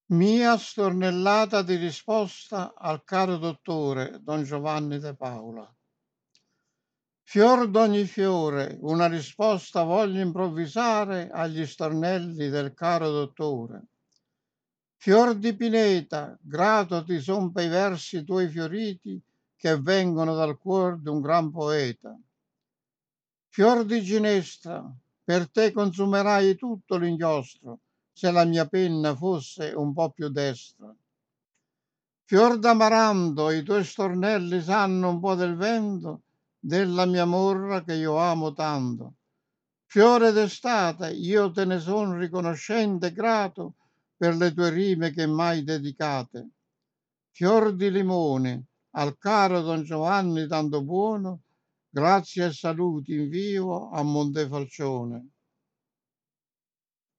Mia stornellata di risposta al caro dottore Don Giovanni De Paula. Fior d'ogni fiore, una risposta voglio improvvisare agli stornelli del caro dottore. Fior di pineta, grato ti son pei versi tuoi fioriti che vengono dal cuor d'un gran poeta. Fior di ginestra, per te consumerai tutto l'inchiostro, se la mia penna fosse un po' più destra. Fior d'amaranto, i tuoi stornelli sanno un po' del vento, della mia morra che io amo tanto. Fiore d'estate, io te ne son riconoscente e grato per le tue rime che m'hai dedicate. Fior di limone, al caro Don Giovanni tanto buono, grazie e saluti invio a Montefalcione.